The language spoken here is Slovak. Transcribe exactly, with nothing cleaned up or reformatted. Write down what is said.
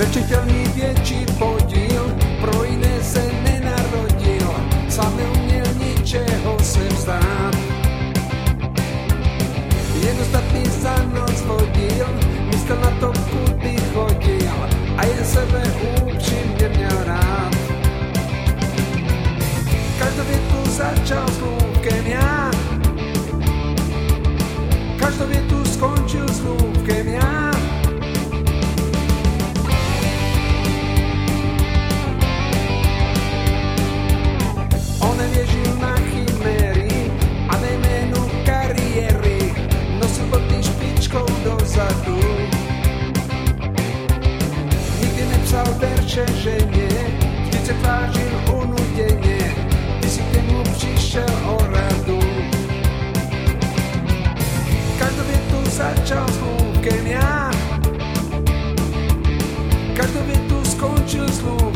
Nečiteľný větší podíl, pro jiné se nenarodil, sám neuměl ničeho se vzdát. Jednostatný za noc vodil, myslel na to, kudy chodil a jen sebe upřímně měl rád. Každou větu začal slůvkem já, každou větu skončil slůvkem já. On nevěřil na chiméry a ve jménu kariéry nosil boty špičkou dozadu. Nikdy nepsal verše ženě, vždyť se tvářil unuděně, když si k němu přišel o radu. Každou větu začal slůvkem já, každou větu skončil slůvkem.